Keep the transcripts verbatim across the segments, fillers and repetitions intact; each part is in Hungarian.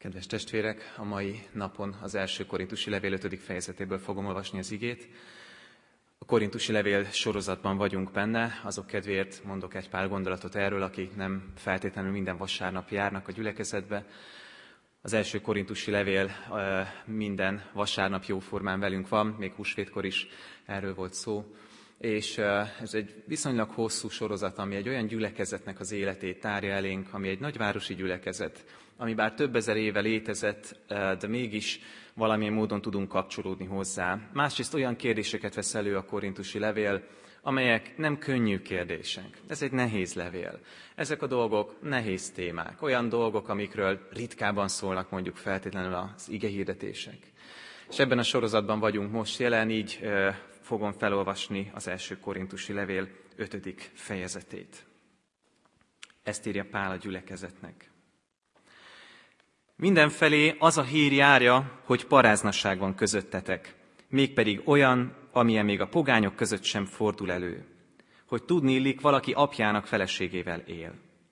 Kedves testvérek, a mai napon az első korintusi levél ötödik fejezetéből fogom olvasni az igét. A korintusi levél sorozatban vagyunk benne, azok kedvéért mondok egy pár gondolatot erről, akik nem feltétlenül minden vasárnap járnak a gyülekezetbe. Az első korintusi levél minden vasárnap jóformán velünk van, még húsvétkor is erről volt szó. És ez egy viszonylag hosszú sorozat, ami egy olyan gyülekezetnek az életét tárja elénk, ami egy nagyvárosi gyülekezet, ami bár több ezer éve létezett, de mégis valamilyen módon tudunk kapcsolódni hozzá. Másrészt olyan kérdéseket vesz elő a korintusi levél, amelyek nem könnyű kérdések. Ez egy nehéz levél. Ezek a dolgok nehéz témák, olyan dolgok, amikről ritkában szólnak mondjuk feltétlenül az igehirdetések. És ebben a sorozatban vagyunk most jelen, így fogom felolvasni az első korintusi levél ötödik fejezetét. Ezt írja Pál a gyülekezetnek. Mindenfelé az a hír járja, hogy paráznaság van közöttetek, mégpedig olyan, amilyen még a pogányok között sem fordul elő, hogy tudni illik, valaki apjának feleségével él.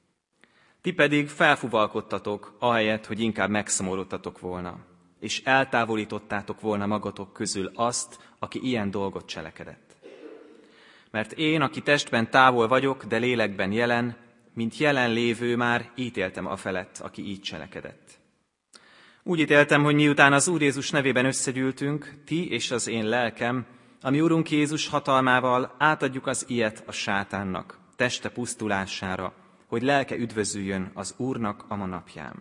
Ti pedig felfuvalkodtatok, ahelyett, hogy inkább megszomorodtatok volna, és eltávolítottátok volna magatok közül azt, aki ilyen dolgot cselekedett. Mert én, aki testben távol vagyok, de lélekben jelen, mint jelen lévő már ítéltem afelett, aki így cselekedett. Úgy ítéltem, hogy miután az Úr Jézus nevében összegyűltünk, ti és az én lelkem, ami Urunk Jézus hatalmával átadjuk az ilyet a sátánnak, teste pusztulására, hogy lelke üdvözüljön az Úrnak a ma napján.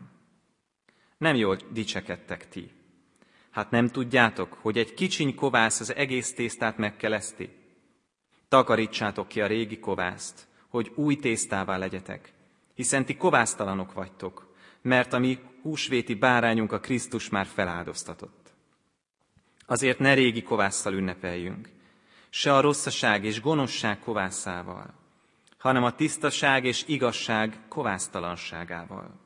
Nem jól dicsekedtek ti. Hát nem tudjátok, hogy egy kicsiny kovász az egész tésztát megkeleszti? Takarítsátok ki a régi kovászt, hogy új tésztává legyetek, hiszen ti kovásztalanok vagytok, mert a mi húsvéti bárányunk a Krisztus már feláldoztatott. Azért ne régi kovásszal ünnepeljünk, se a rosszaság és gonoszság kovászával, hanem a tisztaság és igazság kovásztalanságával.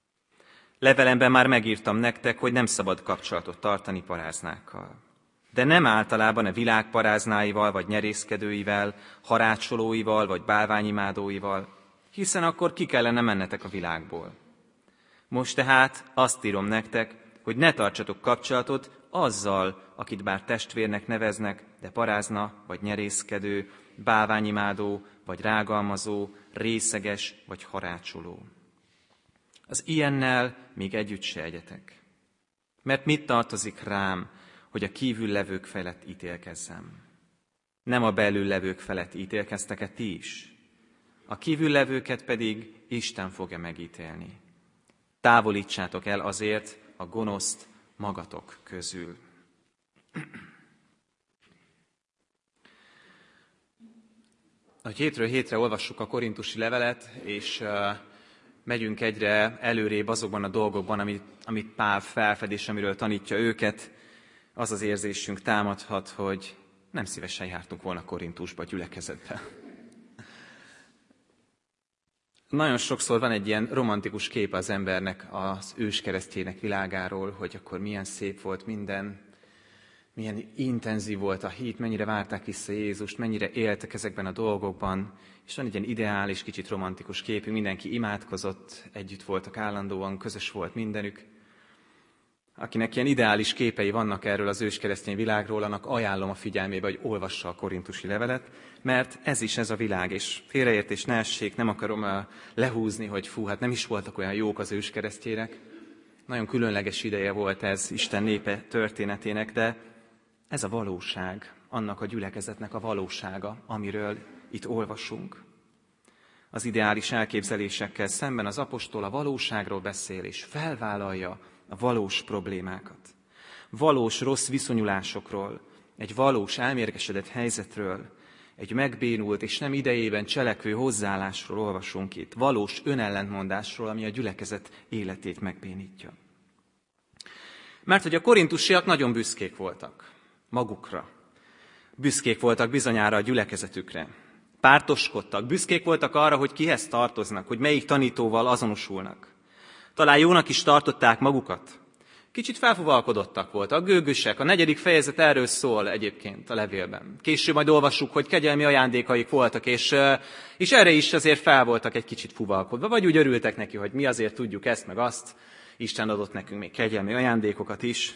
Levelemben már megírtam nektek, hogy nem szabad kapcsolatot tartani paráznákkal. De nem általában a világ paráznáival, vagy nyerészkedőivel, harácsolóival, vagy bálványimádóival, hiszen akkor ki kellene mennetek a világból. Most tehát azt írom nektek, hogy ne tartsatok kapcsolatot azzal, akit bár testvérnek neveznek, de parázna, vagy nyerészkedő, bálványimádó, vagy rágalmazó, részeges, vagy harácsoló. Az ilyennel még együtt se egyetek. Mert mit tartozik rám, hogy a kívül levők felett ítélkezzem? Nem a belül levők felett ítélkeztek-e ti is? A kívül levőket pedig Isten fogja megítélni. Távolítsátok el azért a gonoszt magatok közül. A hétről hétre olvassuk a korintusi levelet, és megyünk egyre előrébb azokban a dolgokban, amit, amit Pál felfed, és amiről tanítja őket. Az az érzésünk támadhat, hogy nem szívesen jártunk volna Korintusba, gyülekezetbe. Nagyon sokszor van egy ilyen romantikus kép az embernek, az őskeresztjének világáról, hogy akkor milyen szép volt minden, milyen intenzív volt a hit, mennyire várták vissza Jézust, mennyire éltek ezekben a dolgokban, és van egy ilyen ideális, kicsit romantikus képünk, mindenki imádkozott, együtt voltak állandóan, közös volt mindenük. Akinek ilyen ideális képei vannak erről az őskeresztény világról, annak ajánlom a figyelmébe, hogy olvassa a korintusi levelet, mert ez is ez a világ, és félreértés ne essék, nem akarom lehúzni, hogy fú, hát nem is voltak olyan jók az őskeresztjének. Nagyon különleges ideje volt ez Isten népe történetének, de ez a valóság, annak a gyülekezetnek a valósága, amiről itt olvasunk. Az ideális elképzelésekkel szemben az apostol a valóságról beszél, és felvállalja a valós problémákat. Valós rossz viszonyulásokról, egy valós elmérgesedett helyzetről, egy megbénult és nem idejében cselekvő hozzáállásról olvasunk itt. Valós önellentmondásról, ami a gyülekezet életét megbénítja. Mert hogy a korintusiak nagyon büszkék voltak magukra. Büszkék voltak bizonyára a gyülekezetükre. Pártoskodtak, büszkék voltak arra, hogy kihez tartoznak, hogy melyik tanítóval azonosulnak. Talán jónak is tartották magukat. Kicsit felfuvalkodottak voltak, gőgösek. A negyedik fejezet erről szól egyébként a levélben. Később majd olvassuk, hogy kegyelmi ajándékaik voltak, és, és erre is azért fel voltak egy kicsit fuvalkodva. Vagy úgy örültek neki, hogy mi azért tudjuk ezt meg azt, Isten adott nekünk még kegyelmi ajándékokat is,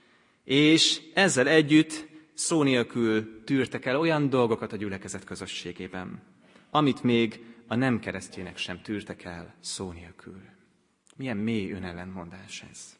és ezzel együtt szó nélkül tűrtek el olyan dolgokat a gyülekezet közösségében, amit még a nem keresztjének sem tűrtek el szó nélkül. Milyen mély önellentmondás ez.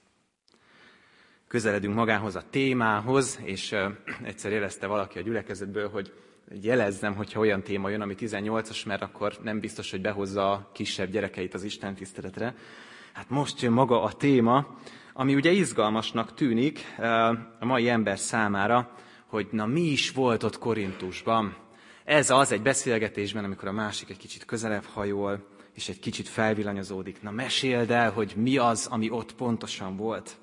Közeledünk magához a témához, és uh, egyszer jelezte valaki a gyülekezetből, hogy jelezzem, hogyha olyan téma jön, ami tizennyolcas, mert akkor nem biztos, hogy behozza a kisebb gyerekeit az Isten tiszteletre. Hát most jön maga a téma, ami ugye izgalmasnak tűnik uh, a mai ember számára, hogy na mi is volt ott Korintusban. Ez az egy beszélgetésben, amikor a másik egy kicsit közelebb hajol, és egy kicsit felvillanyozódik. Na meséld el, hogy mi az, ami ott pontosan volt.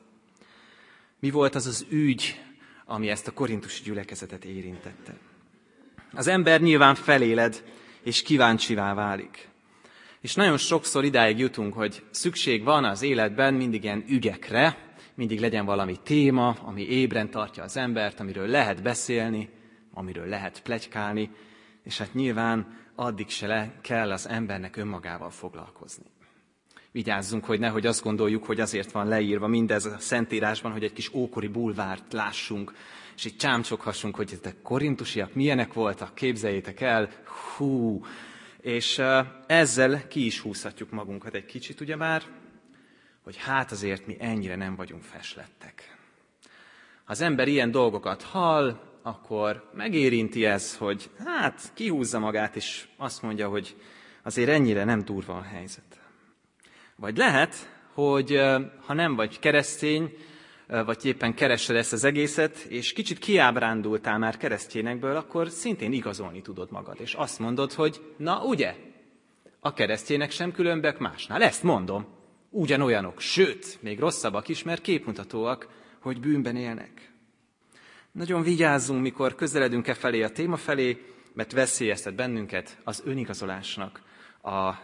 Mi volt az az ügy, ami ezt a korintusi gyülekezetet érintette? Az ember nyilván feléled, és kíváncsivá válik. És nagyon sokszor idáig jutunk, hogy szükség van az életben mindig ilyen ügyekre, mindig legyen valami téma, ami ébren tartja az embert, amiről lehet beszélni, amiről lehet pletykálni, és hát nyilván addig se le kell az embernek önmagával foglalkozni. Vigyázzunk, hogy nehogy azt gondoljuk, hogy azért van leírva mindez a Szentírásban, hogy egy kis ókori bulvárt lássunk, és így csámcsoghassunk, hogy ezek korintusiak milyenek voltak, képzeljétek el, hú, és ezzel ki is húzhatjuk magunkat egy kicsit, ugyebár, hogy hát azért mi ennyire nem vagyunk feslettek. Ha az ember ilyen dolgokat hall, akkor megérinti ez, hogy hát kihúzza magát, és azt mondja, hogy azért ennyire nem durva a helyzet. Vagy lehet, hogy ha nem vagy keresztény, vagy éppen keresed ezt az egészet, és kicsit kiábrándultál már keresztényekből, akkor szintén igazolni tudod magad. És azt mondod, hogy na ugye, a keresztények sem különbek másnál. Ezt mondom, ugyanolyanok, sőt, még rosszabbak is, mert képmutatóak, hogy bűnben élnek. Nagyon vigyázzunk, mikor közeledünk e felé a téma felé, mert veszélyeztet bennünket az önigazolásnak a, a,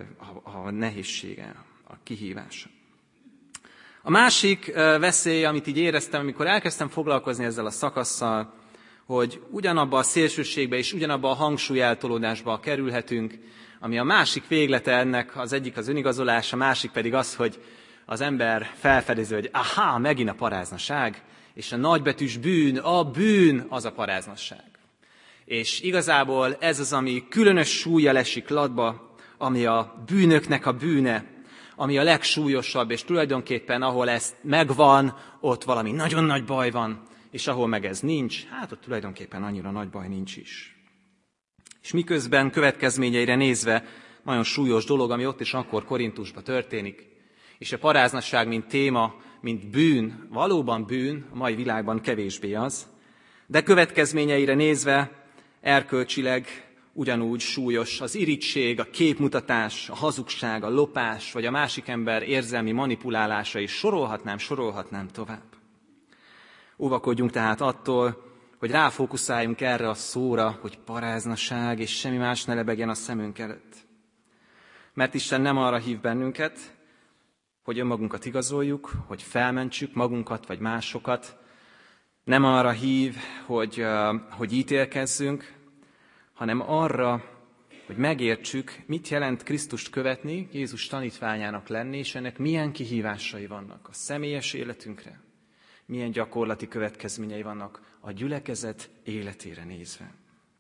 a nehézsége, a kihívása. A másik veszély, amit így éreztem, amikor elkezdtem foglalkozni ezzel a szakasszal, hogy ugyanabba a szélsőségbe és ugyanabba a hangsúlyeltolódásba kerülhetünk, ami a másik véglete ennek, az egyik az önigazolás, a másik pedig az, hogy az ember felfedezi, hogy aha, megint a paráznaság, és a nagybetűs bűn, a bűn az a paráznasság. És igazából ez az, ami különös súllyal esik latba, ami a bűnöknek a bűne, ami a legsúlyosabb, és tulajdonképpen ahol ez megvan, ott valami nagyon nagy baj van, és ahol meg ez nincs, hát ott tulajdonképpen annyira nagy baj nincs is. És miközben következményeire nézve nagyon súlyos dolog, ami ott és akkor Korintusban történik, és a paráznasság, mint téma, mint bűn, valóban bűn, a mai világban kevésbé az, de következményeire nézve erkölcsileg ugyanúgy súlyos az irigység, a képmutatás, a hazugság, a lopás, vagy a másik ember érzelmi manipulálása, és sorolhatnám, sorolhatnám tovább. Óvakodjunk tehát attól, hogy ráfókuszáljunk erre a szóra, hogy paráznaság, és semmi más ne lebegjen a szemünk előtt. Mert Isten nem arra hív bennünket, hogy önmagunkat igazoljuk, hogy felmentsük magunkat vagy másokat, nem arra hív, hogy, hogy ítélkezzünk, hanem arra, hogy megértsük, mit jelent Krisztust követni, Jézus tanítványának lenni, és ennek milyen kihívásai vannak a személyes életünkre, milyen gyakorlati következményei vannak a gyülekezet életére nézve.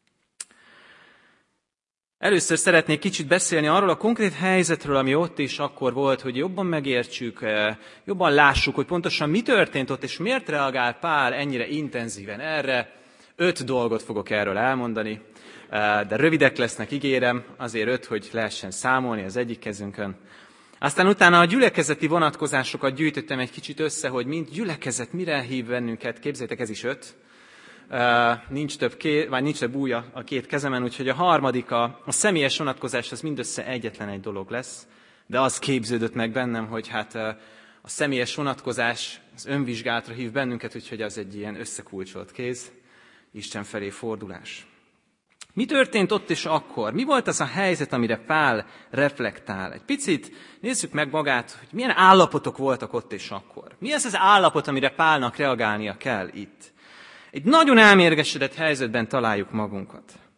Először szeretnék kicsit beszélni arról a konkrét helyzetről, ami ott is akkor volt, hogy jobban megértsük, jobban lássuk, hogy pontosan mi történt ott, és miért reagál Pál ennyire intenzíven erre. Öt dolgot fogok erről elmondani, de rövidek lesznek, ígérem, azért öt, hogy lehessen számolni az egyik kezünkön. Aztán utána a gyülekezeti vonatkozásokat gyűjtöttem egy kicsit össze, hogy mint gyülekezet mire hív bennünket, képzeljétek, ez is öt. Uh, nincs több, ké, vagy nincs több új a két kezemen, úgyhogy a harmadik, a, a személyes vonatkozás, az mindössze egyetlen egy dolog lesz, de az képződött meg bennem, hogy hát uh, a személyes vonatkozás az önvizsgálatra hív bennünket, úgyhogy az egy ilyen összekulcsolt kéz, Isten felé fordulás. Mi történt ott és akkor? Mi volt az a helyzet, amire Pál reflektál? Egy picit nézzük meg magát, hogy milyen állapotok voltak ott és akkor. Mi az az állapot, amire Pálnak reagálnia kell itt? Egy nagyon elmérgesedett helyzetben találjuk magunkat.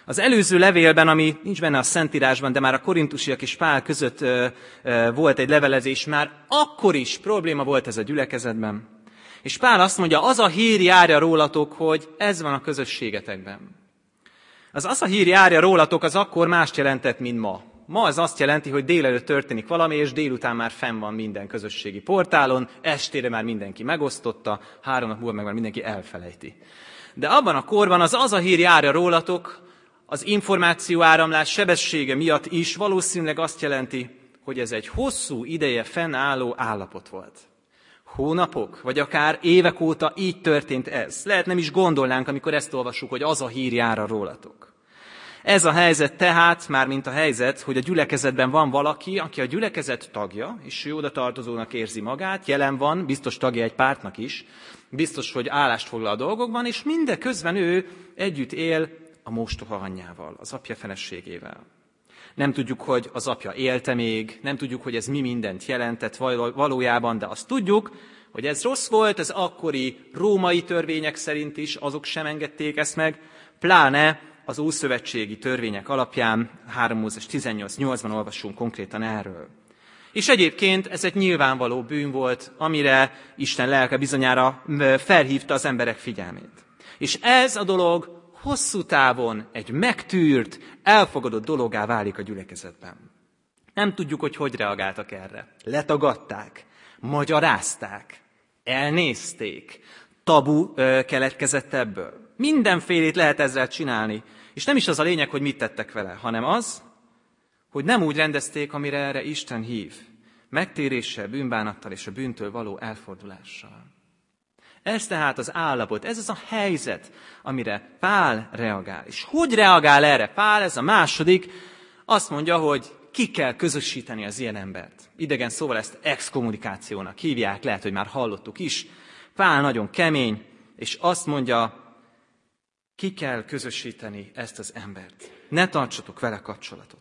Az előző levélben, ami nincs benne a Szentírásban, de már a korintusiak és Pál között ö, ö, volt egy levelezés, már akkor is probléma volt ez a gyülekezetben. És Pál azt mondja, az a hír járja rólatok, hogy ez van a közösségetekben. Az az a hír járja rólatok, az akkor mást jelentett, mint ma. Ma az azt jelenti, hogy délelőtt történik valami, és délután már fenn van minden közösségi portálon, estére már mindenki megosztotta, három nap múlva meg már mindenki elfelejti. De abban a korban az az a hír járja rólatok, az információáramlás sebessége miatt is valószínűleg azt jelenti, hogy ez egy hosszú ideje fennálló állapot volt. Hónapok, vagy akár évek óta így történt ez. Lehet nem is gondolnánk, amikor ezt olvassuk, hogy az a hír jár rólatok. Ez a helyzet tehát, már mint a helyzet, hogy a gyülekezetben van valaki, aki a gyülekezet tagja, és ő oda tartozónak érzi magát, jelen van, biztos tagja egy pártnak is, biztos, hogy állást foglal a dolgokban, és mindeközben ő együtt él a mostoha anyjával, az apja feleségével. Nem tudjuk, hogy az apja élte még, nem tudjuk, hogy ez mi mindent jelentett valójában, de azt tudjuk, hogy ez rossz volt, ez akkori római törvények szerint is, azok sem engedték ezt meg, pláne az ószövetségi törvények alapján, három Mózes tizennyolc nyolcban olvasunk konkrétan erről. És egyébként ez egy nyilvánvaló bűn volt, amire Isten lelke bizonyára felhívta az emberek figyelmét. És ez a dolog hosszú távon egy megtűrt, elfogadott dologgá válik a gyülekezetben. Nem tudjuk, hogy hogy reagáltak erre. Letagadták, magyarázták, elnézték, tabu ö, keletkezett ebből. Mindenfélét lehet ezzel csinálni. És nem is az a lényeg, hogy mit tettek vele, hanem az, hogy nem úgy rendezték, amire erre Isten hív. Megtéréssel, bűnbánattal és a bűntől való elfordulással. Ez tehát az állapot, ez az a helyzet, amire Pál reagál. És hogy reagál erre Pál? Ez a második, azt mondja, hogy ki kell közösíteni az ilyen embert. Idegen szóval ezt exkommunikációnak hívják, lehet, hogy már hallottuk is. Pál nagyon kemény, és azt mondja, ki kell közösíteni ezt az embert. Ne tartsatok vele kapcsolatot.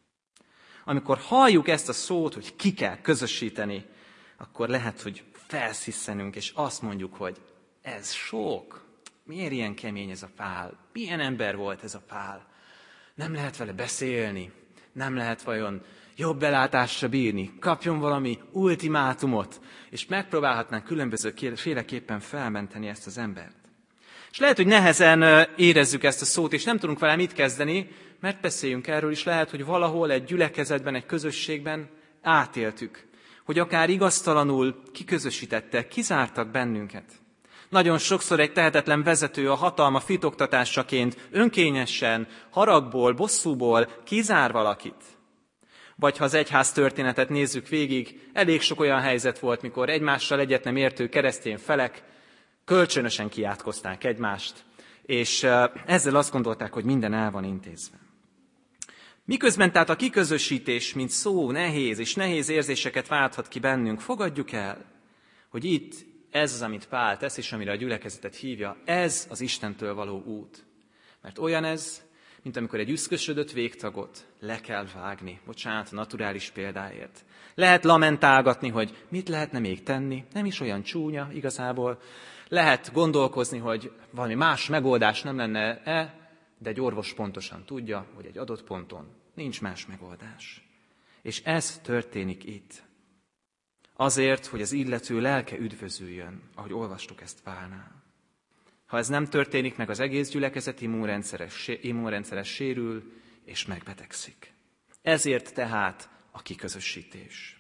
Amikor halljuk ezt a szót, hogy ki kell közösíteni, akkor lehet, hogy felszisszenünk, és azt mondjuk, hogy ez sok. Miért ilyen kemény ez a Pál? Milyen ember volt ez a Pál? Nem lehet vele beszélni, nem lehet vajon jobb belátásra bírni, kapjon valami ultimátumot, és megpróbálhatnánk különböző féleképpen felmenteni ezt az embert. És lehet, hogy nehezen érezzük ezt a szót, és nem tudunk vele mit kezdeni, mert beszéljünk erről is, lehet, hogy valahol egy gyülekezetben, egy közösségben átéltük, hogy akár igaztalanul kiközösítettek, kizártak bennünket. Nagyon sokszor egy tehetetlen vezető a hatalma fitoktatásaként önkényesen, haragból, bosszúból kizár valakit. Vagy ha az egyház történetet nézzük végig, elég sok olyan helyzet volt, mikor egymással egyet nem értő keresztény felek kölcsönösen kiátkozták egymást, és ezzel azt gondolták, hogy minden el van intézve. Miközben tehát a kiközösítés, mint szó, nehéz, és nehéz érzéseket válthat ki bennünk, fogadjuk el, hogy itt ez az, amit Pál tesz, és amire a gyülekezetet hívja, ez az Istentől való út. Mert olyan ez, mint amikor egy üszkösödött végtagot le kell vágni, bocsánat, a naturális példáért. Lehet lamentálgatni, hogy mit lehetne még tenni, nem is olyan csúnya igazából. Lehet gondolkozni, hogy valami más megoldás nem lenne-e, de egy orvos pontosan tudja, hogy egy adott ponton nincs más megoldás. És ez történik itt. Azért, hogy az illető lelke üdvözüljön, ahogy olvastuk ezt Pálnál. Ha ez nem történik meg, az egész gyülekezet immunrendszeres, immunrendszeres sérül és megbetegszik. Ezért tehát a kiközösítés.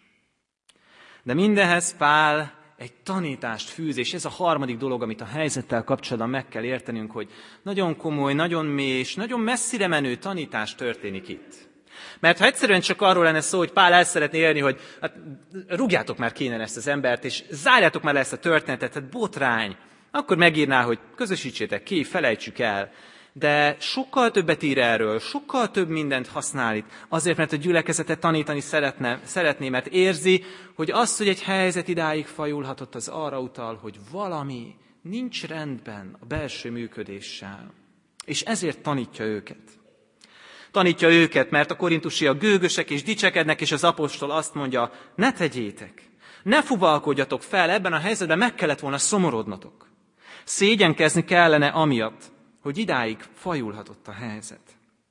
De mindenhez Pál egy tanítást fűz, és ez a harmadik dolog, amit a helyzettel kapcsolatban meg kell értenünk, hogy nagyon komoly, nagyon mély és nagyon messzire menő tanítás történik itt. Mert ha egyszerűen csak arról lenne szó, hogy Pál el szeretné élni, hogy hát, rúgjátok már kéne ezt az embert, és zárjátok már le ezt a történetet, hát botrány, akkor megírná, hogy közösítsétek ki, felejtsük el. De sokkal többet ír erről, sokkal több mindent használ itt. Azért, mert a gyülekezetet tanítani szeretne, szeretné, mert érzi, hogy az, hogy egy helyzet idáig fajulhatott, az arra utal, hogy valami nincs rendben a belső működéssel. És ezért tanítja őket. Tanítja őket, mert a korintusiak gőgösek és dicsekednek, és az apostol azt mondja, ne tegyétek, ne fuvalkodjatok fel, ebben a helyzetben meg kellett volna szomorodnotok. Szégyenkezni kellene amiatt, hogy idáig fajulhatott a helyzet.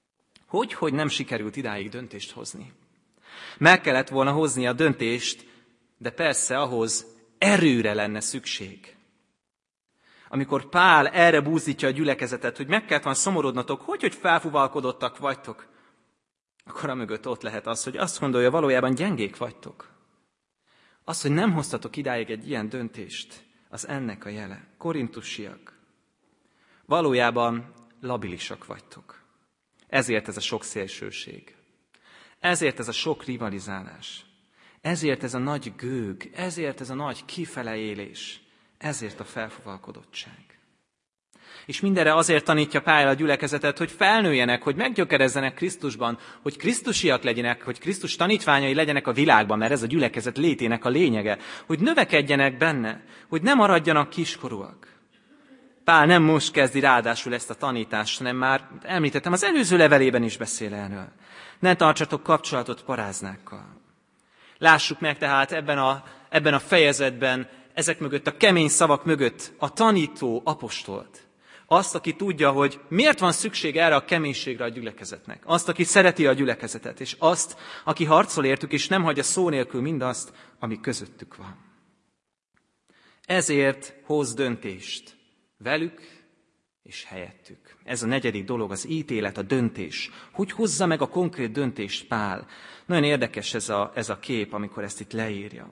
Hogy, hogy nem sikerült idáig döntést hozni? Meg kellett volna hozni a döntést, de persze ahhoz erőre lenne szükség. Amikor Pál erre búzítja a gyülekezetet, hogy meg kellett volna szomorodnotok, hogy, hogy felfuvalkodottak vagytok, akkor amögött ott lehet az, hogy azt gondolja, valójában gyengék vagytok. Az, hogy nem hoztatok idáig egy ilyen döntést, az ennek a jele. Korintusiak, valójában labilisak vagytok. Ezért ez a sok szélsőség. Ezért ez a sok rivalizálás. Ezért ez a nagy gőg. Ezért ez a nagy kifeleélés. Ezért a felfuvalkodottság. És mindenre azért tanítja Pál a gyülekezetet, hogy felnőjenek, hogy meggyökerezzenek Krisztusban, hogy krisztusiak legyenek, hogy Krisztus tanítványai legyenek a világban, mert ez a gyülekezet létének a lényege, hogy növekedjenek benne, hogy ne maradjanak kiskorúak. Pál nem most kezdi ráadásul ezt a tanítást, hanem már említettem, az előző levelében is beszél erről. Ne tartsatok kapcsolatot paráznákkal. Lássuk meg tehát ebben a, ebben a fejezetben, ezek mögött, a kemény szavak mögött a tanító apostolt. Azt, aki tudja, hogy miért van szükség erre a keménységre a gyülekezetnek. Azt, aki szereti a gyülekezetet, és azt, aki harcol értük, és nem hagyja szó nélkül mindazt, ami közöttük van. Ezért hoz döntést velük és helyettük. Ez a negyedik dolog, az ítélet, a döntés. Hogy hozza meg a konkrét döntést Pál? Nagyon érdekes ez a, ez a kép, amikor ezt itt leírja.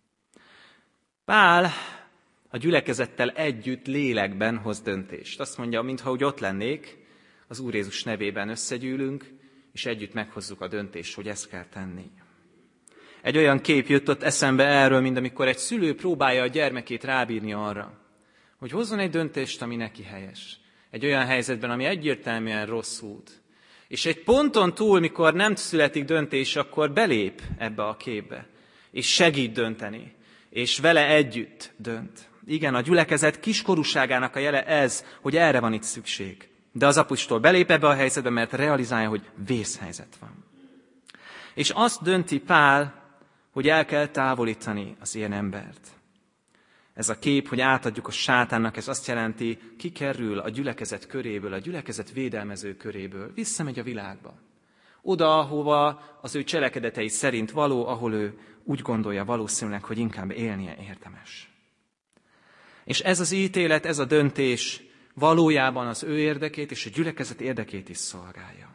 Pál a gyülekezettel együtt lélekben hoz döntést. Azt mondja, mintha úgy ott lennék, az Úr Jézus nevében összegyűlünk, és együtt meghozzuk a döntést, hogy ezt kell tenni. Egy olyan kép jött ott eszembe erről, mint amikor egy szülő próbálja a gyermekét rábírni arra, hogy hozzon egy döntést, ami neki helyes. Egy olyan helyzetben, ami egyértelműen rossz út. És egy ponton túl, mikor nem születik döntés, akkor belép ebbe a képbe, és segít dönteni, és vele együtt dönt. Igen, a gyülekezet kiskorúságának a jele ez, hogy erre van itt szükség. De az apostol belép ebbe a helyzetbe, mert realizálja, hogy vészhelyzet van. És azt dönti Pál, hogy el kell távolítani az ilyen embert. Ez a kép, hogy átadjuk a sátánnak, ez azt jelenti, kikerül a gyülekezet köréből, a gyülekezet védelmező köréből, visszamegy a világba. Oda, ahova az ő cselekedetei szerint való, ahol ő úgy gondolja valószínűleg, hogy inkább élnie érdemes. És ez az ítélet, ez a döntés valójában az ő érdekét és a gyülekezet érdekét is szolgálja.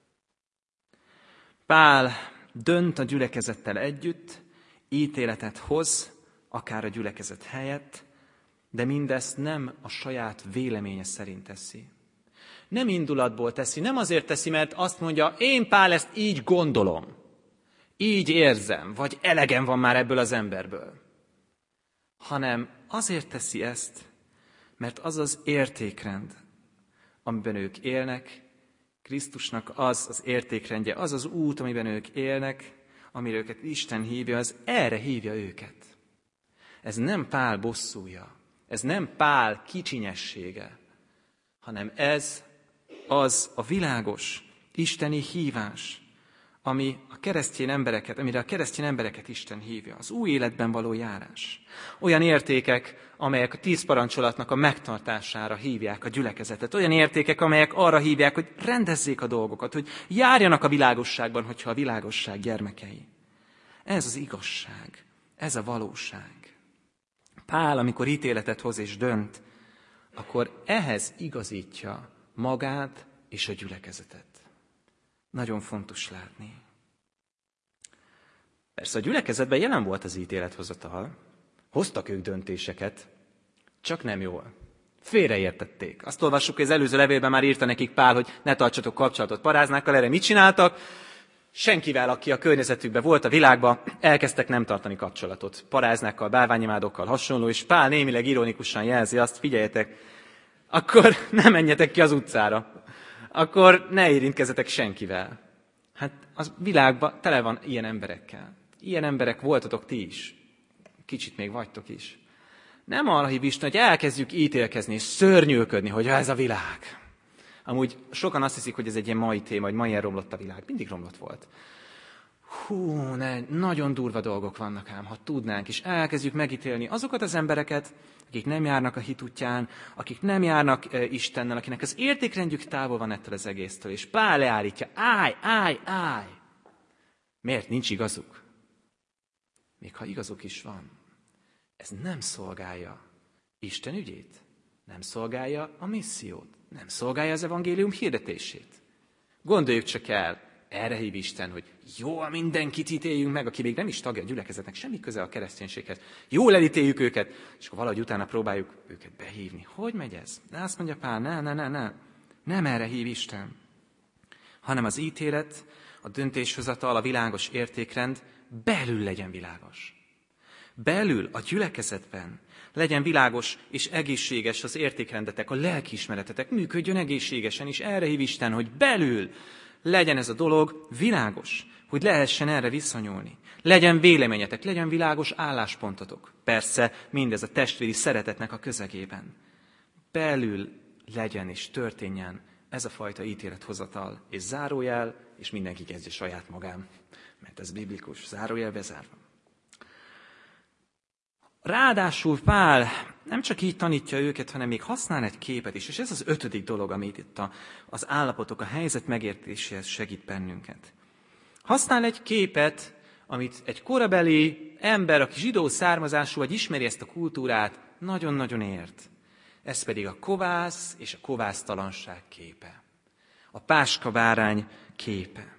Pál dönt a gyülekezettel együtt, ítéletet hoz, akár a gyülekezet helyett, de mindezt nem a saját véleménye szerint teszi. Nem indulatból teszi, nem azért teszi, mert azt mondja, én Pál ezt így gondolom, így érzem, vagy elegem van már ebből az emberből. Hanem azért teszi ezt, mert az az értékrend, amiben ők élnek, Krisztusnak az az értékrendje, az az út, amiben ők élnek, amire őket Isten hívja, az erre hívja őket. Ez nem Pál bosszúja, ez nem Pál kicsinyessége, hanem ez az a világos, isteni hívás, ami a keresztény embereket, amire a keresztény embereket Isten hívja, az új életben való járás. Olyan értékek, amelyek a tíz parancsolatnak a megtartására hívják a gyülekezetet. Olyan értékek, amelyek arra hívják, hogy rendezzék a dolgokat, hogy járjanak a világosságban, hogyha a világosság gyermekei. Ez az igazság, ez a valóság. Pál, amikor ítéletet hoz és dönt, akkor ehhez igazítja magát és a gyülekezetet. Nagyon fontos látni. Persze a gyülekezetben jelen volt az ítélethozatal, hoztak ők döntéseket, csak nem jól. Félreértették. Azt olvassuk, hogy az előző levélben már írta nekik Pál, hogy ne tartsatok kapcsolatot paráznákkal, erre mit csináltak? Senkivel, aki a környezetükben volt a világban, elkezdtek nem tartani kapcsolatot. Paráznákkal, bálványimádokkal hasonló, és Pál némileg ironikusan jelzi azt, figyeljetek, akkor ne menjetek ki az utcára. Akkor ne érintkezzetek senkivel. Hát a világban tele van ilyen emberekkel. Ilyen emberek voltatok ti is. Kicsit még vagytok is. Nem arra hív Isten, hogy elkezdjük ítélkezni és szörnyűködni, hogy ez a világ. Amúgy sokan azt hiszik, hogy ez egy ilyen mai téma, hogy ma ilyen romlott a világ. Mindig romlott volt. Hú, ne, nagyon durva dolgok vannak ám, ha tudnánk, és elkezdjük megítélni azokat az embereket, akik nem járnak a hit útján, akik nem járnak e, Istennel, akinek az értékrendjük távol van ettől az egésztől, és Pál leállítja, állj, állj, állj! Miért nincs igazuk? Még ha igazuk is van, ez nem szolgálja Isten ügyét, nem szolgálja a missziót, nem szolgálja az evangélium hirdetését. Gondoljuk csak el, erre hív Isten, hogy jól mindenkit ítéljünk meg, aki még nem is tagja a gyülekezetnek, semmi köze a kereszténységhez. Jól elítéljük őket, és akkor valahogy utána próbáljuk őket behívni. Hogy megy ez? De azt mondja Pál, ne, ne, ne, ne. Nem erre hív Isten, hanem az ítélet, a döntéshozatal, a világos értékrend belül legyen világos. Belül, a gyülekezetben legyen világos és egészséges az értékrendetek, a lelkiismeretetek, működjön egészségesen, és erre hív Isten, hogy belül legyen ez a dolog világos, hogy lehessen erre viszonyulni. Legyen véleményetek, legyen világos álláspontotok. Persze mindez a testvéri szeretetnek a közegében. Belül legyen és történjen ez a fajta ítélethozatal, és zárójel, és mindenki kezdje saját magán, mert ez biblikus, zárójel bezárva. Ráadásul Pál nem csak így tanítja őket, hanem még használ egy képet is, és ez az ötödik dolog, amit itt a, az állapotok, a helyzet megértéséhez segít bennünket. Használ egy képet, amit egy korabeli ember, aki zsidó származású, vagy ismeri ezt a kultúrát, nagyon-nagyon ért. Ez pedig a kovász és a kovásztalanság képe. A páska bárány képe.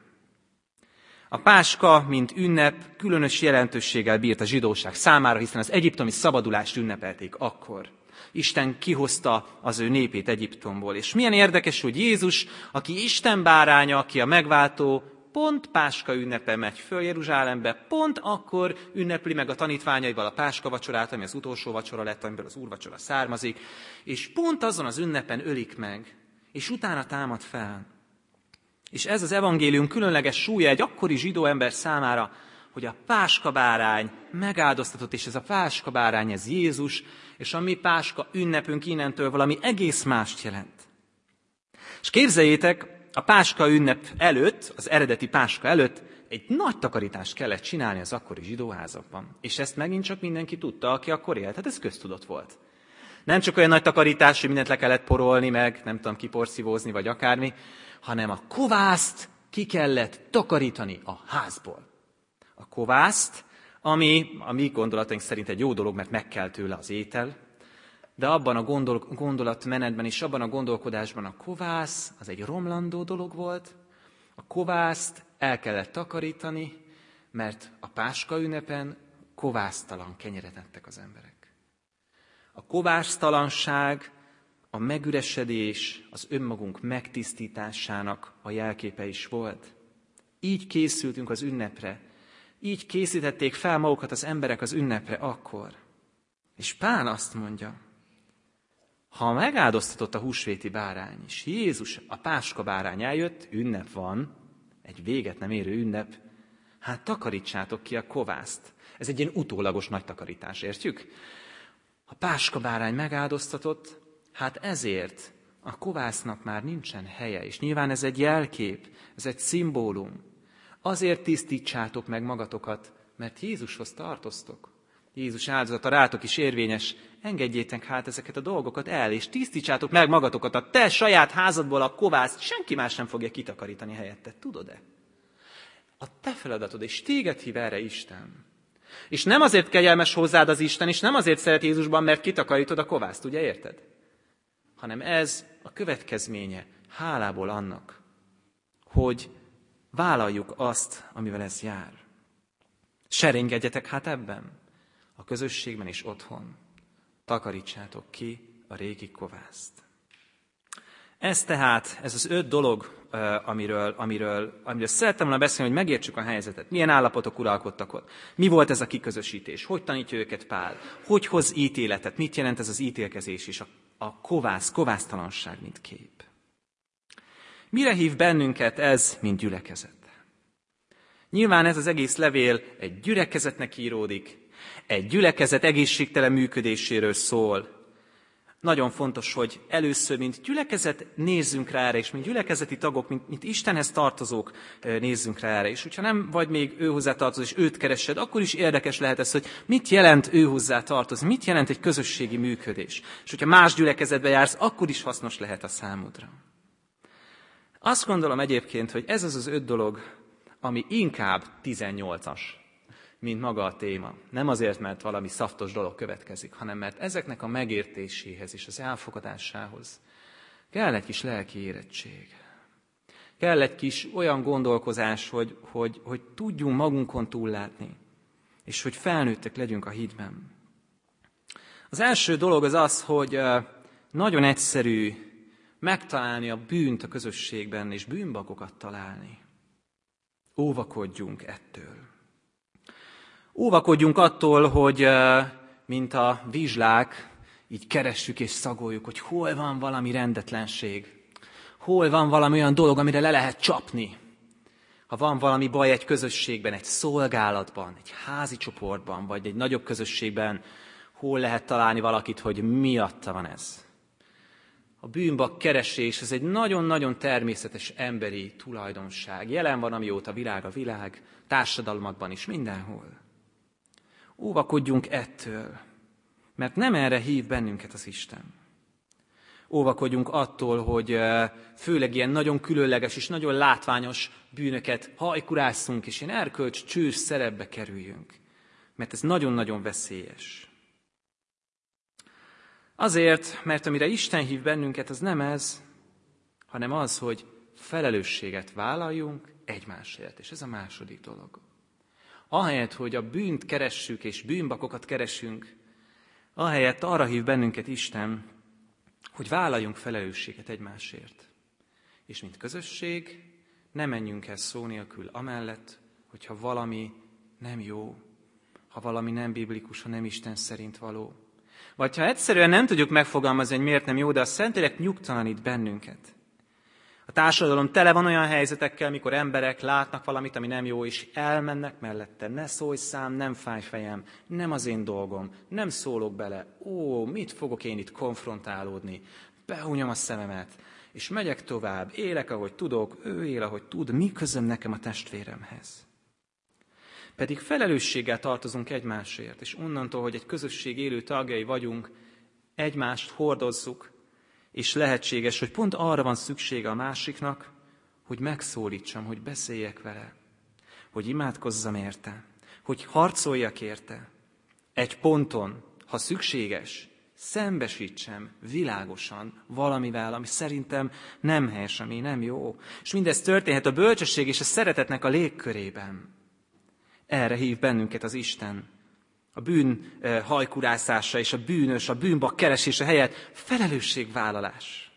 A páska, mint ünnep, különös jelentőséggel bírt a zsidóság számára, hiszen az egyiptomi szabadulást ünnepelték akkor. Isten kihozta az ő népét Egyiptomból. És milyen érdekes, hogy Jézus, aki Isten báránya, aki a megváltó, pont páska ünnepe megy föl Jeruzsálembe, pont akkor ünnepli meg a tanítványaival a páska vacsorát, ami az utolsó vacsora lett, amiből az úrvacsora származik, és pont azon az ünnepen ölik meg, és utána támad fel. És ez az evangélium különleges súlya egy akkori zsidó ember számára, hogy a páskabárány megáldoztatott, és ez a páskabárány, ez Jézus, és a mi páska ünnepünk innentől valami egész mást jelent. És képzeljétek, a páska ünnep előtt, az eredeti páska előtt egy nagy takarítást kellett csinálni az akkori zsidóházakban. És ezt megint csak mindenki tudta, aki akkor élt. Hát ez köztudott volt. Nem csak olyan nagy takarítás, hogy mindent le kellett porolni, meg nem tudom kiporszívózni, vagy akármi, hanem a kovászt ki kellett takarítani a házból. A kovászt, ami a mi gondolataink szerint egy jó dolog, mert meg kell tőle az étel, de abban a gondol, gondolatmenetben és abban a gondolkodásban a kovász az egy romlandó dolog volt. A kovászt el kellett takarítani, mert a páska ünnepen kovásztalan kenyeret ettek az emberek. A kovásztalanság, a megüresedés, az önmagunk megtisztításának a jelképe is volt. Így készültünk az ünnepre, így készítették fel magukat az emberek az ünnepre akkor. És Pál azt mondja, ha megáldoztatott a húsvéti bárány, és Jézus, a páska bárány eljött, ünnep van, egy véget nem érő ünnep, hát takarítsátok ki a kovászt. Ez egy ilyen utólagos nagy takarítás, értjük? A páska bárány megáldoztatott, hát ezért a kovásznak már nincsen helye, és nyilván ez egy jelkép, ez egy szimbólum. Azért tisztítsátok meg magatokat, mert Jézushoz tartoztok. Jézus áldozata rátok is érvényes, engedjétek hát ezeket a dolgokat el, és tisztítsátok meg magatokat. A te saját házadból a kovászt senki más nem fogja kitakarítani helyetted, tudod-e? A te feladatod, és téged hív erre Isten. És nem azért kegyelmes hozzád az Isten, és nem azért szeret Jézusban, mert kitakarítod a kovászt, ugye érted? Hanem ez a következménye hálából annak, hogy vállaljuk azt, amivel ez jár. Seréngedjetek hát ebben, a közösségben és otthon. Takarítsátok ki a régi kovászt. Ez tehát, ez az öt dolog, amiről, amiről, amiről szerettem volna beszélni, hogy megértsük a helyzetet. Milyen állapotok uralkodtak ott? Mi volt ez a kiközösítés? Hogy tanítja őket Pál? Hogy hoz ítéletet? Mit jelent ez az ítélkezés és a, a kovász, kovásztalanság, mint kép? Mire hív bennünket ez, mint gyülekezet? Nyilván ez az egész levél egy gyülekezetnek íródik, egy gyülekezet egészségtelen működéséről szól. Nagyon fontos, hogy először, mint gyülekezet nézzünk rá erre, és mint gyülekezeti tagok, mint, mint Istenhez tartozók nézzünk rá erre. És hogyha nem vagy még ő hozzá tartozó, és őt keresed, akkor is érdekes lehet ez, hogy mit jelent ő hozzá tartozni, mit jelent egy közösségi működés. És hogyha más gyülekezetbe jársz, akkor is hasznos lehet a számodra. Azt gondolom egyébként, hogy ez az az öt dolog, ami inkább tizennyolcas, mint maga a téma. Nem azért, mert valami szaftos dolog következik, hanem mert ezeknek a megértéséhez és az elfogadásához kell egy kis lelki érettség. Kell egy kis olyan gondolkozás, hogy, hogy, hogy tudjunk magunkon túllátni, és hogy felnőttek legyünk a hitben. Az első dolog az az, hogy nagyon egyszerű megtalálni a bűnt a közösségben, és bűnbakokat találni. Óvakodjunk ettől. Óvakodjunk attól, hogy mint a vizslák, így keressük és szagoljuk, hogy hol van valami rendetlenség, hol van valami olyan dolog, amire le lehet csapni. Ha van valami baj egy közösségben, egy szolgálatban, egy házi csoportban, vagy egy nagyobb közösségben, hol lehet találni valakit, hogy miatta van ez. A bűnbak keresés, ez egy nagyon-nagyon természetes emberi tulajdonság. Jelen van, amióta világ a világ, társadalmakban is, mindenhol. Óvakodjunk ettől, mert nem erre hív bennünket az Isten. Óvakodjunk attól, hogy főleg ilyen nagyon különleges és nagyon látványos bűnöket hajkurásszunk, és ilyen erkölcs csős szerepbe kerüljünk, mert ez nagyon-nagyon veszélyes. Azért, mert amire Isten hív bennünket, az nem ez, hanem az, hogy felelősséget vállaljunk egymásért. És ez a második dolog. Ahelyett, hogy a bűnt keressük és bűnbakokat keresünk, ahelyett arra hív bennünket Isten, hogy vállaljunk felelősséget egymásért. És mint közösség, ne menjünk el szó nélkül amellett, hogyha valami nem jó, ha valami nem biblikus, ha nem Isten szerint való. Vagy ha egyszerűen nem tudjuk megfogalmazni, hogy miért nem jó, de a Szentlélek nyugtalanít bennünket. A társadalom tele van olyan helyzetekkel, mikor emberek látnak valamit, ami nem jó, és elmennek mellette. Ne szólj szám, nem fáj fejem, nem az én dolgom, nem szólok bele. Ó, mit fogok én itt konfrontálódni? Behúnyom a szememet, és megyek tovább, élek, ahogy tudok, ő él, ahogy tud, mi közöm nekem a testvéremhez? Pedig felelősséggel tartozunk egymásért, és onnantól, hogy egy közösség élő tagjai vagyunk, egymást hordozzuk, és lehetséges, hogy pont arra van szüksége a másiknak, hogy megszólítsam, hogy beszéljek vele, hogy imádkozzam érte, hogy harcoljak érte. Egy ponton, ha szükséges, szembesítsem világosan valamivel, ami szerintem nem helyes, ami nem jó. És mindez történhet a bölcsesség és a szeretetnek a légkörében. Erre hív bennünket az Isten. A bűn hajkurászása és a bűnös, a bűnbak keresése helyett felelősségvállalás.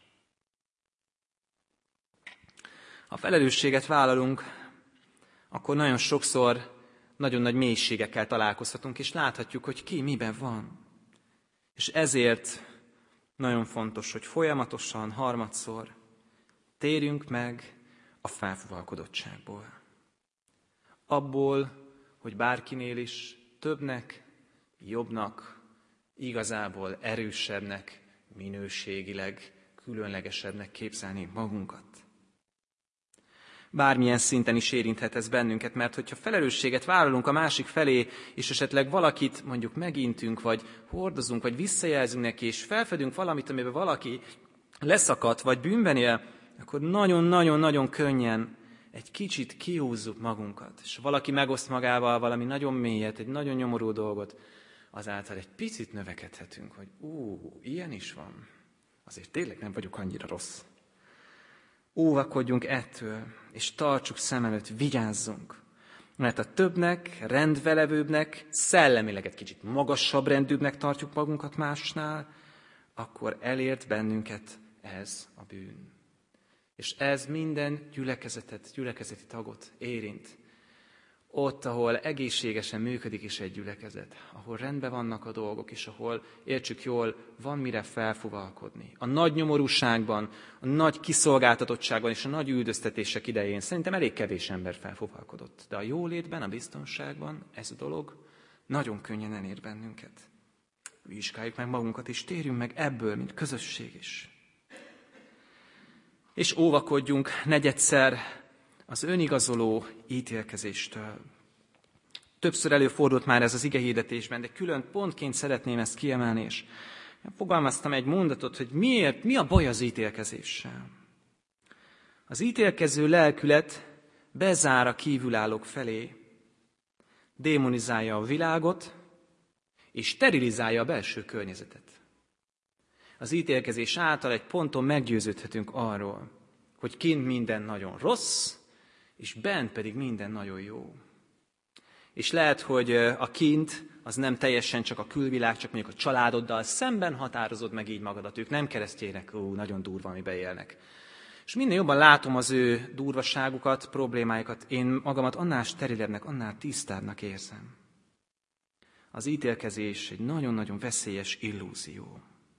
Ha felelősséget vállalunk, akkor nagyon sokszor nagyon nagy mélységekkel találkozhatunk, és láthatjuk, hogy ki miben van. És ezért nagyon fontos, hogy folyamatosan, harmadszor térjünk meg a felfúvalkodottságból. Abból, hogy bárkinél is többnek, jobbnak, igazából erősebbnek, minőségileg, különlegesebbnek képzelni magunkat. Bármilyen szinten is érinthet ez bennünket, mert hogyha felelősséget vállalunk a másik felé, és esetleg valakit mondjuk megintünk, vagy hordozunk, vagy visszajelzünk neki, és felfedünk valamit, amiben valaki leszakadt, vagy bűnben él, akkor nagyon-nagyon-nagyon könnyen egy kicsit kihúzzuk magunkat. És valaki megoszt magával valami nagyon mélyet, egy nagyon nyomorú dolgot, azáltal egy picit növekedhetünk, hogy ú, ilyen is van. Azért tényleg nem vagyok annyira rossz. Óvakodjunk ettől, és tartsuk szem előtt, vigyázzunk. Mert a többnek, rendvelevőbbnek, szellemileg egy kicsit magasabb rendűbbnek tartjuk magunkat másnál, akkor elért bennünket ez a bűn. És ez minden gyülekezetet, gyülekezeti tagot érint. Ott, ahol egészségesen működik is egy gyülekezet, ahol rendben vannak a dolgok, és ahol, értsük jól, van mire felfuvalkodni. A nagy nyomorúságban, a nagy kiszolgáltatottságban és a nagy üldöztetések idején szerintem elég kevés ember felfuvalkodott. De a jólétben, a biztonságban ez a dolog nagyon könnyen elér bennünket. Vizsgáljuk meg magunkat, és térjünk meg ebből, mint közösség is. És óvakodjunk negyedszer az önigazoló ítélkezéstől. Többször előfordult már ez az igehirdetésben, de külön pontként szeretném ezt kiemelni, és fogalmaztam egy mondatot, hogy miért, mi a baj az ítélkezéssel. Az ítélkező lelkület bezár a kívülállók felé, démonizálja a világot, és sterilizálja a belső környezetet. Az ítélkezés által egy ponton meggyőződhetünk arról, hogy kint minden nagyon rossz, és bent pedig minden nagyon jó. És lehet, hogy a kint az nem teljesen csak a külvilág, csak mondjuk a családoddal szemben határozod meg így magadat. Ők nem keresztények, ó, nagyon durva, amiben élnek. És minél jobban látom az ő durvaságukat, problémáikat, én magamat annál sterilebbnek, annál tisztábbnak érzem. Az ítélkezés egy nagyon-nagyon veszélyes illúzió.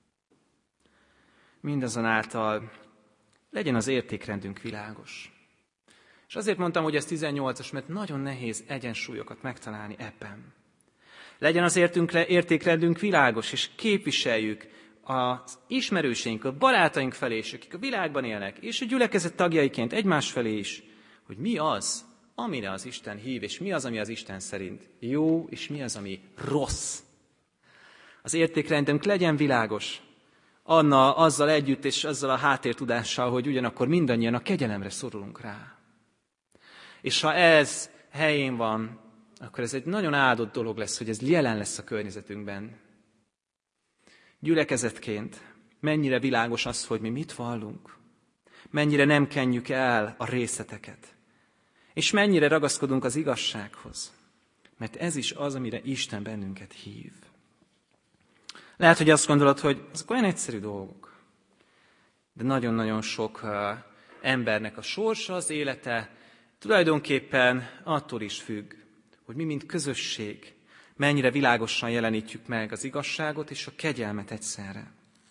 Mindazonáltal legyen az értékrendünk világos. És azért mondtam, hogy ez tizennyolcas, mert nagyon nehéz egyensúlyokat megtalálni ebben. Legyen az értünkre, értékrendünk világos, és képviseljük az ismerőseink, a barátaink felé is, akik a világban élnek, és a gyülekezet tagjaiként egymás felé is, hogy mi az, amire az Isten hív, és mi az, ami az Isten szerint jó, és mi az, ami rossz. Az értékrendünk legyen világos, Anna azzal együtt, és azzal a háttértudással, hogy ugyanakkor mindannyian a kegyelemre szorulunk rá. És ha ez helyén van, akkor ez egy nagyon áldott dolog lesz, hogy ez jelen lesz a környezetünkben. Gyülekezetként mennyire világos az, hogy mi mit vallunk, mennyire nem kenjük el a részleteket, és mennyire ragaszkodunk az igazsághoz, mert ez is az, amire Isten bennünket hív. Lehet, hogy azt gondolod, hogy ezek olyan egyszerű dolgok, de nagyon-nagyon sok uh, embernek a sorsa, az élete tulajdonképpen attól is függ, hogy mi, mint közösség, mennyire világosan jelenítjük meg az igazságot és a kegyelmet egyszerre.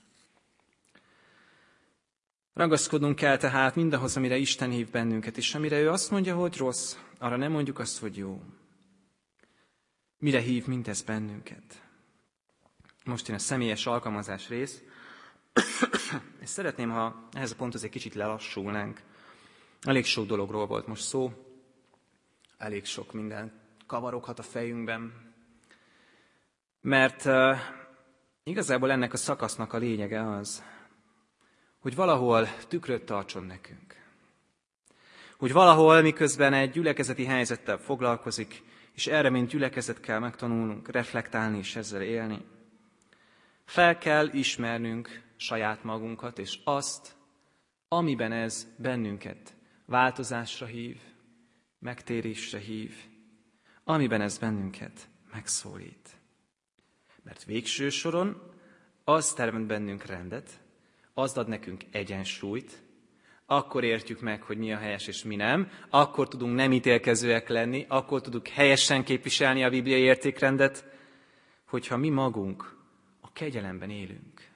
Ragaszkodnunk kell tehát mindahhoz, amire Isten hív bennünket, és amire ő azt mondja, hogy rossz, arra nem mondjuk azt, hogy jó. Mire hív mindez bennünket? Most jön a személyes alkalmazás rész, és szeretném, ha ehhez a ponthoz egy kicsit lelassulnánk. Elég sok dologról volt most szó, elég sok minden kavaroghat a fejünkben, mert uh, igazából ennek a szakasznak a lényege az, hogy valahol tükröt tartson nekünk. Hogy valahol, miközben egy gyülekezeti helyzettel foglalkozik, és erre, mint gyülekezet kell megtanulnunk, reflektálni és ezzel élni, fel kell ismernünk saját magunkat, és azt, amiben ez bennünket változásra hív, megtérésre hív, amiben ez bennünket megszólít. Mert végső soron az teremt bennünk rendet, az ad nekünk egyensúlyt, akkor értjük meg, hogy mi a helyes és mi nem, akkor tudunk nem ítélkezőek lenni, akkor tudunk helyesen képviselni a bibliai értékrendet, hogyha mi magunk a kegyelemben élünk.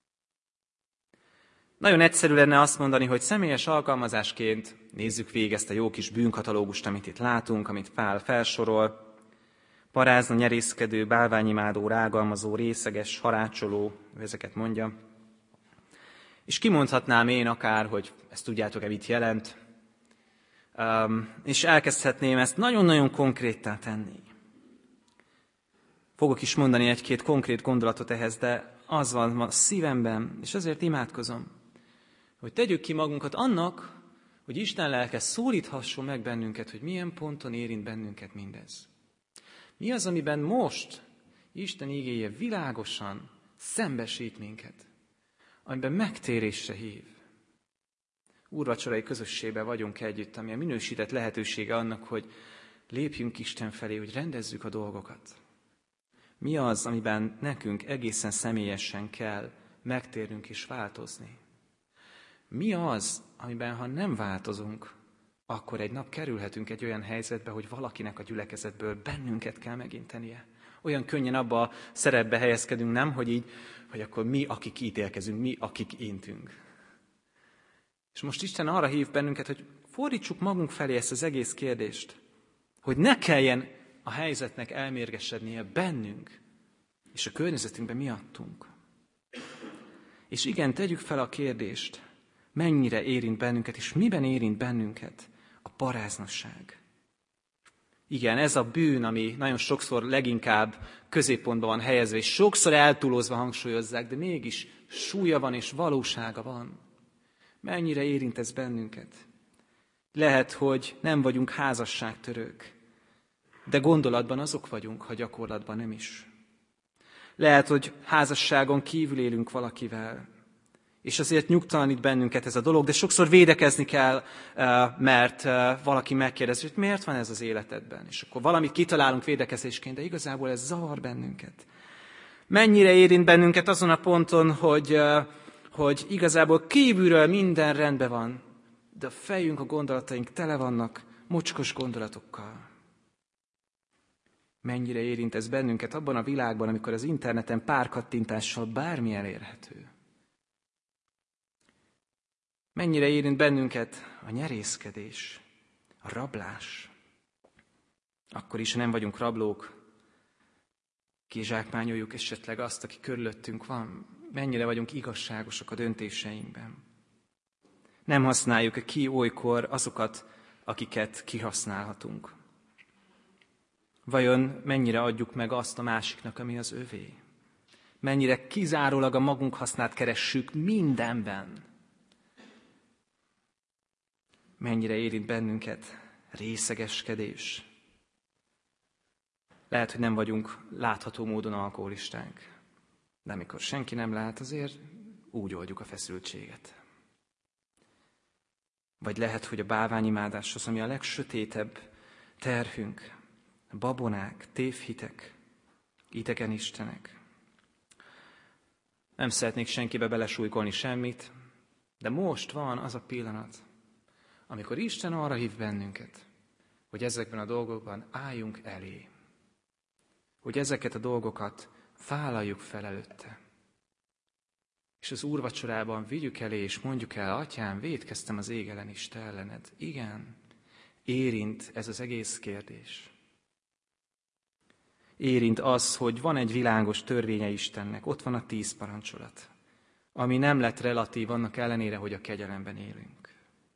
Nagyon egyszerű lenne azt mondani, hogy személyes alkalmazásként nézzük végig ezt a jó kis bűnkatalógust, amit itt látunk, amit Pál felsorol. Parázna, nyerészkedő, bálványimádó, rágalmazó, részeges, harácsoló, ő ezeket mondja. És kimondhatnám én akár, hogy ezt tudjátok-e, mit jelent, um, és elkezdhetném ezt nagyon-nagyon konkréttá tenni. Fogok is mondani egy-két konkrét gondolatot ehhez, de az van a szívemben, és azért imádkozom, hogy tegyük ki magunkat annak, hogy Isten lelke szólíthasson meg bennünket, hogy milyen ponton érint bennünket mindez. Mi az, amiben most Isten igéje világosan szembesít minket, amiben megtérésre hív. Úrvacsorai közösségben vagyunk együtt, ami a minősített lehetősége annak, hogy lépjünk Isten felé, hogy rendezzük a dolgokat. Mi az, amiben nekünk egészen személyesen kell megtérnünk és változni? Mi az, amiben ha nem változunk, akkor egy nap kerülhetünk egy olyan helyzetbe, hogy valakinek a gyülekezetből bennünket kell megintenie. Olyan könnyen abba a szerepbe helyezkedünk, nem, hogy így, hogy akkor mi, akik ítélkezünk, mi, akik intünk. És most Isten arra hív bennünket, hogy fordítsuk magunk felé ezt az egész kérdést, hogy ne kelljen a helyzetnek elmérgesednie bennünk, és a környezetünkben miattunk. És igen, tegyük fel a kérdést, mennyire érint bennünket, és miben érint bennünket a paráznosság. Igen, ez a bűn, ami nagyon sokszor leginkább középpontban van helyezve, és sokszor eltúlozva hangsúlyozzák, de mégis súlya van és valósága van. Mennyire érint ez bennünket? Lehet, hogy nem vagyunk házasságtörők, de gondolatban azok vagyunk, ha gyakorlatban nem is. Lehet, hogy házasságon kívül élünk valakivel, és azért nyugtalanít bennünket ez a dolog, de sokszor védekezni kell, mert valaki megkérdezi, hogy miért van ez az életedben. És akkor valamit kitalálunk védekezésként, de igazából ez zavar bennünket. Mennyire érint bennünket azon a ponton, hogy, hogy igazából kívülről minden rendben van, de a fejünk, a gondolataink tele vannak mocskos gondolatokkal. Mennyire érint ez bennünket abban a világban, amikor az interneten pár kattintással bármi elérhető. Mennyire érint bennünket a nyerészkedés, a rablás. Akkor is, ha nem vagyunk rablók, kizsákmányoljuk esetleg azt, aki körülöttünk van. Mennyire vagyunk igazságosak a döntéseinkben. Nem használjuk ki olykor azokat, akiket kihasználhatunk. Vajon mennyire adjuk meg azt a másiknak, ami az övé? Mennyire kizárólag a magunk hasznát keressük mindenben? Mennyire érint bennünket részegeskedés? Lehet, hogy nem vagyunk látható módon alkoholisták, de amikor senki nem lát, azért úgy oldjuk a feszültséget. Vagy lehet, hogy a bálványimádáshoz, ami a legsötétebb terhünk, babonák, tévhitek, idegen istenek. Nem szeretnék senkibe belesújkolni semmit, de most van az a pillanat, amikor Isten arra hív bennünket, hogy ezekben a dolgokban álljunk elé, hogy ezeket a dolgokat vállaljuk fel előtte. És az úrvacsorában vigyük elé, és mondjuk el, Atyám, vétkeztem az ég ellen is, te ellened. Igen, érint ez az egész kérdés. Érint az, hogy van egy világos törvénye Istennek, ott van a tíz parancsolat, ami nem lett relatív annak ellenére, hogy a kegyelemben élünk.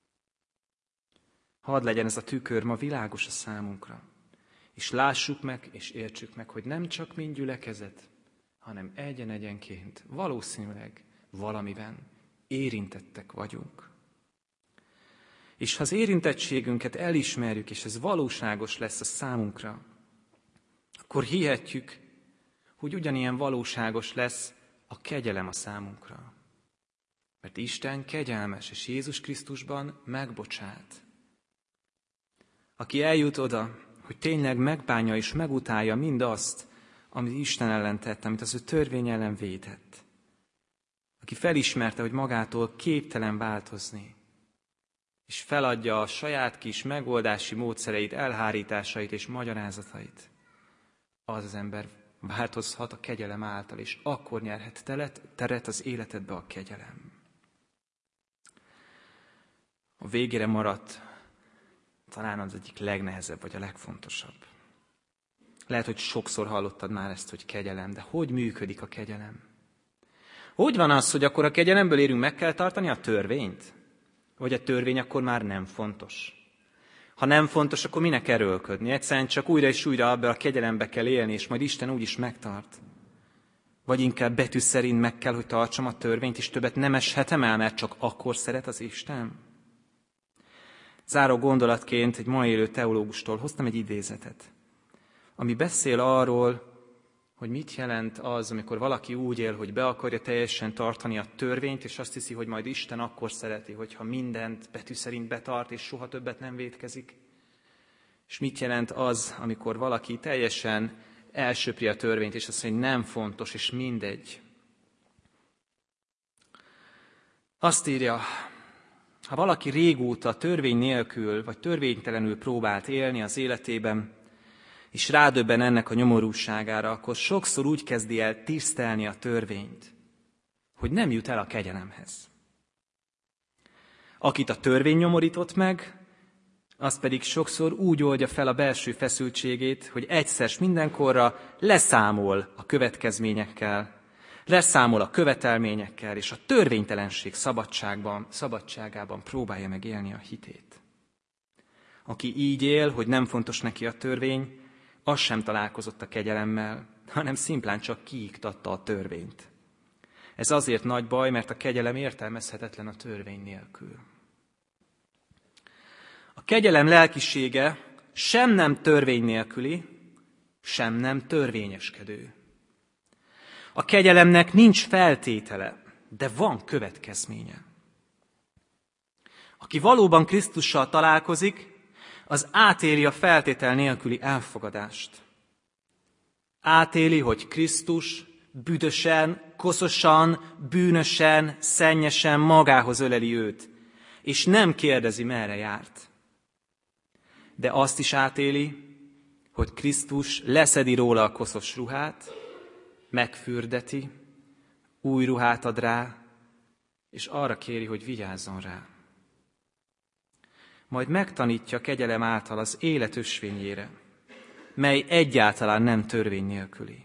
Hadd legyen ez a tükör ma világos a számunkra, és lássuk meg, és értsük meg, hogy nem csak mind gyülekezet, hanem egyen-egyenként, valószínűleg valamiben érintettek vagyunk. És ha az érintettségünket elismerjük, és ez valóságos lesz a számunkra, akkor hihetjük, hogy ugyanilyen valóságos lesz a kegyelem a számunkra. Mert Isten kegyelmes, és Jézus Krisztusban megbocsát. Aki eljut oda, hogy tényleg megbánja és megutálja mindazt, amit Isten ellen tett, amit az ő törvény ellen védett. Aki felismerte, hogy magától képtelen változni, és feladja a saját kis megoldási módszereit, elhárításait és magyarázatait, az az ember változhat a kegyelem által, és akkor nyerhet teret, teret az életedbe a kegyelem. A végére maradt talán az egyik legnehezebb, vagy a legfontosabb. Lehet, hogy sokszor hallottad már ezt, hogy kegyelem, de hogy működik a kegyelem? Hogy van az, hogy akkor a kegyelemből érünk, meg kell tartani a törvényt? Vagy a törvény akkor már nem fontos? Ha nem fontos, akkor minek erőlködni? Egyszerűen csak újra és újra abban a kegyelembe kell élni, és majd Isten úgyis megtart. Vagy inkább betű szerint meg kell, hogy tartsam a törvényt, és többet nem eshetem el, mert csak akkor szeret az Isten? Záró gondolatként egy ma élő teológustól hoztam egy idézetet, ami beszél arról, hogy mit jelent az, amikor valaki úgy él, hogy be akarja teljesen tartani a törvényt, és azt hiszi, hogy majd Isten akkor szereti, hogyha mindent betű szerint betart, és soha többet nem vétkezik. És mit jelent az, amikor valaki teljesen elsöpri a törvényt, és azt mondja, hogy nem fontos, és mindegy. Azt írja, ha valaki régóta törvény nélkül, vagy törvénytelenül próbált élni az életében, és rádöbben ennek a nyomorúságára, akkor sokszor úgy kezdi el tisztelni a törvényt, hogy nem jut el a kegyelemhez. Akit a törvény nyomorított meg, Az pedig sokszor úgy oldja fel a belső feszültségét, hogy egyszer s mindenkorra leszámol a következményekkel, leszámol a követelményekkel, és a törvénytelenség szabadságban, szabadságában próbálja meg élni a hitét. Aki így él, hogy nem fontos neki a törvény, az sem találkozott a kegyelemmel, hanem szimplán csak kiiktatta a törvényt. Ez azért nagy baj, mert a kegyelem értelmezhetetlen a törvény nélkül. A kegyelem lelkisége sem nem törvény nélküli, sem nem törvényeskedő. A kegyelemnek nincs feltétele, de van következménye. Aki valóban Krisztussal találkozik, az átéli a feltétel nélküli elfogadást. Átéli, hogy Krisztus büdösen, koszosan, bűnösen, szennyesen magához öleli őt, és nem kérdezi, merre járt. De azt is átéli, hogy Krisztus leszedi róla a koszos ruhát, megfürdeti, új ruhát ad rá, és arra kéri, hogy vigyázzon rá. Majd megtanítja kegyelem által az élet ösvényére, mely egyáltalán nem törvény nélküli.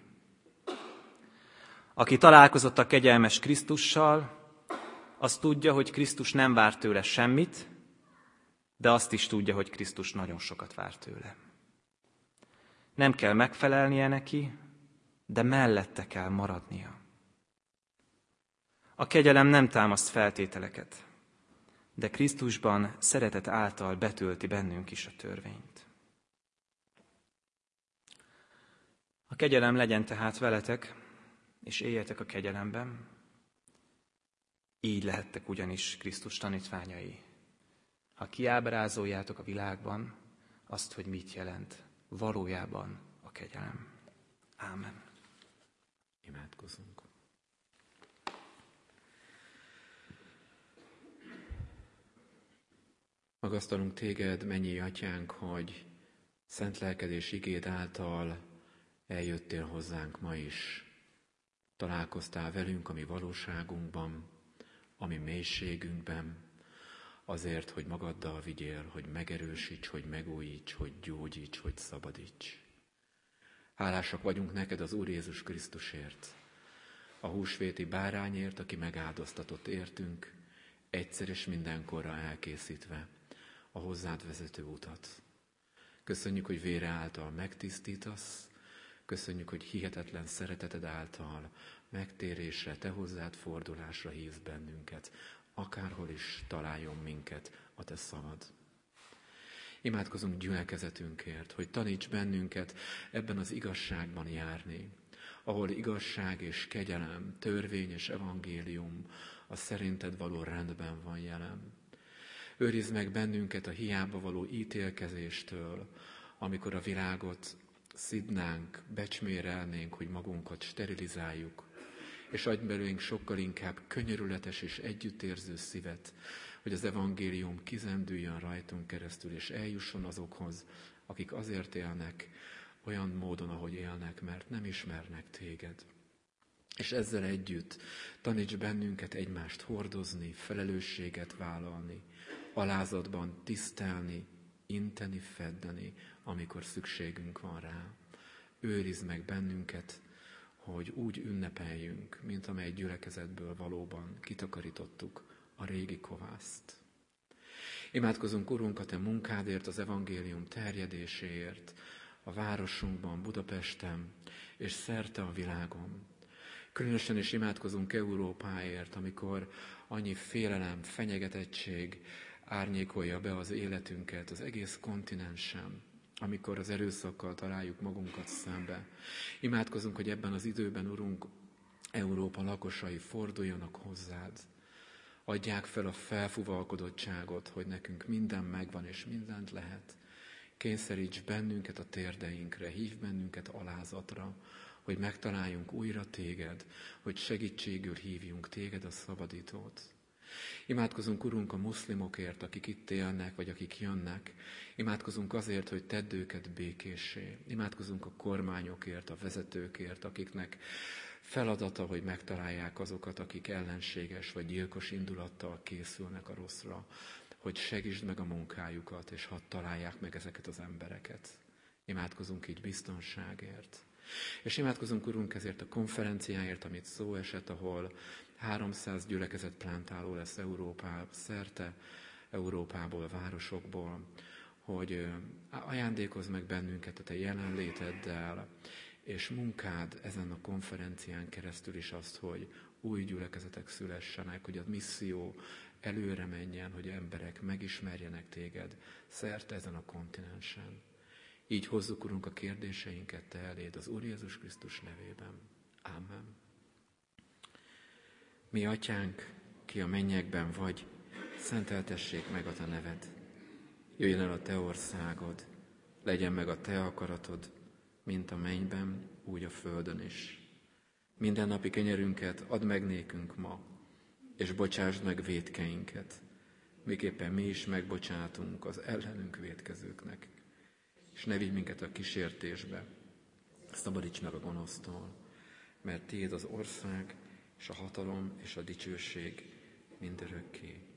Aki találkozott a kegyelmes Krisztussal, az tudja, hogy Krisztus nem vár tőle semmit, de azt is tudja, hogy Krisztus nagyon sokat vár tőle. Nem kell megfelelnie neki, de mellette kell maradnia. A kegyelem nem támaszt feltételeket, de Krisztusban szeretet által betölti bennünk is a törvényt. A kegyelem legyen tehát veletek, és éljetek a kegyelemben. Így lehettek ugyanis Krisztus tanítványai. Ha kiábrázoljátok a világban azt, hogy mit jelent valójában a kegyelem. Ámen. Imádkozzunk. Magasztalunk téged, mennyi atyánk, hogy szent lelked és igéd által eljöttél hozzánk ma is. Találkoztál velünk a mi valóságunkban, a mi mélységünkben, azért, hogy magaddal vigyél, hogy megerősíts, hogy megújíts, hogy gyógyíts, hogy szabadíts. Hálásak vagyunk neked az Úr Jézus Krisztusért, a húsvéti bárányért, aki megáldoztatott értünk, egyszer és mindenkorra elkészítve a hozzád vezető utat. Köszönjük, hogy vére által megtisztítasz, köszönjük, hogy hihetetlen szereteted által megtérésre, te hozzád fordulásra hívsz bennünket, akárhol is találjon minket a te szavad. Imádkozunk gyülekezetünkért, hogy taníts bennünket ebben az igazságban járni, ahol igazság és kegyelem, törvény és evangélium a szerinted való rendben van jelen. Őrizd meg bennünket a hiába való ítélkezéstől, amikor a világot szidnánk, becsmérelnénk, hogy magunkat sterilizáljuk, és adj belőlünk sokkal inkább könyörületes és együttérző szívet, hogy az evangélium kizendüljön rajtunk keresztül, és eljusson azokhoz, akik azért élnek olyan módon, ahogy élnek, mert nem ismernek téged. És ezzel együtt taníts bennünket egymást hordozni, felelősséget vállalni, alázatban tisztelni, inteni, feddeni, amikor szükségünk van rá. Őrizd meg bennünket, hogy úgy ünnepeljünk, mint amely gyülekezetből valóban kitakarítottuk a régi kovászt. Imádkozunk, Urunk, a te munkádért, az evangélium terjedéséért, a városunkban, Budapesten és szerte a világon. Különösen is imádkozunk Európáért, amikor annyi félelem, fenyegetettség árnyékolja be az életünket az egész kontinensen, amikor az erőszakkal találjuk magunkat szembe. Imádkozunk, hogy ebben az időben, Urunk, Európa lakosai forduljanak hozzád. Adják fel a felfuvalkodottságot, hogy nekünk minden megvan és mindent lehet. Kényszeríts bennünket a térdeinkre, hívj bennünket alázatra, hogy megtaláljunk újra téged, hogy segítségül hívjunk téged, a szabadítót. Imádkozunk, Urunk, a muszlimokért, akik itt élnek, vagy akik jönnek. Imádkozunk azért, hogy tedd őket békéssé. Imádkozunk a kormányokért, a vezetőkért, akiknek feladata, hogy megtalálják azokat, akik ellenséges vagy gyilkos indulattal készülnek a rosszra. hogy segítsd meg a munkájukat, és hadd találják meg ezeket az embereket. Imádkozunk így biztonságért. És imádkozunk, Urunk, ezért a konferenciáért, amit szó esett, ahol háromszáz gyülekezet plántáló lesz Európá szerte, Európából, városokból, hogy ajándékozz meg bennünket a te jelenléteddel, és munkád ezen a konferencián keresztül is azt, hogy új gyülekezetek szülessenek, hogy a misszió előre menjen, hogy emberek megismerjenek téged szerte ezen a kontinensen. Így hozzuk, Urunk, a kérdéseinket te eléd az Úr Jézus Krisztus nevében. Ámen. Mi atyánk, ki a mennyekben vagy, szenteltessék meg a te neved. Jöjjön el a te országod, legyen meg a te akaratod, mint a mennyben, úgy a földön is. Minden napi kenyerünket add meg nékünk ma, és bocsásd meg vétkeinket, miképpen mi is megbocsátunk az ellenünk vétkezőknek. És ne vigy minket a kísértésbe, szabadíts meg a gonosztól, mert tiéd az ország, és a hatalom, és a dicsőség mindörökké.